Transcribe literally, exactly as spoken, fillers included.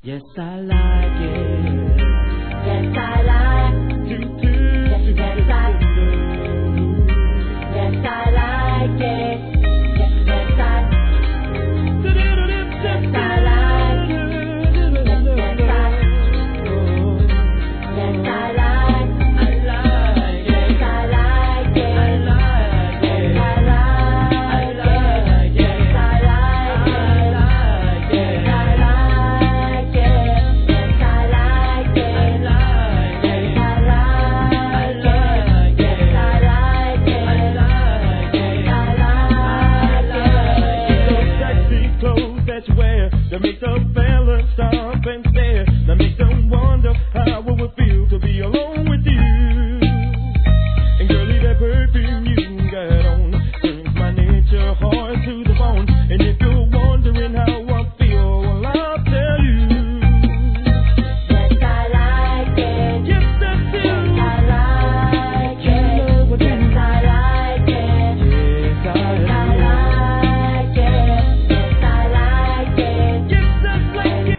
Yes, I like it. Yes, I like it. Yes, yes, I Yes, I like it. Yes, yes, I Yes, I like it. Yes, yes, I Yes, I like I like it. Yes, I like it. I like it. Yes, I like like it. Yes, I like it. like it. Yes, I like it. Yes, I like it. I like it. Yes, I like it. Yes, I like it. I like it. I like it. Those sexy clothes that you wear that make the fellas stop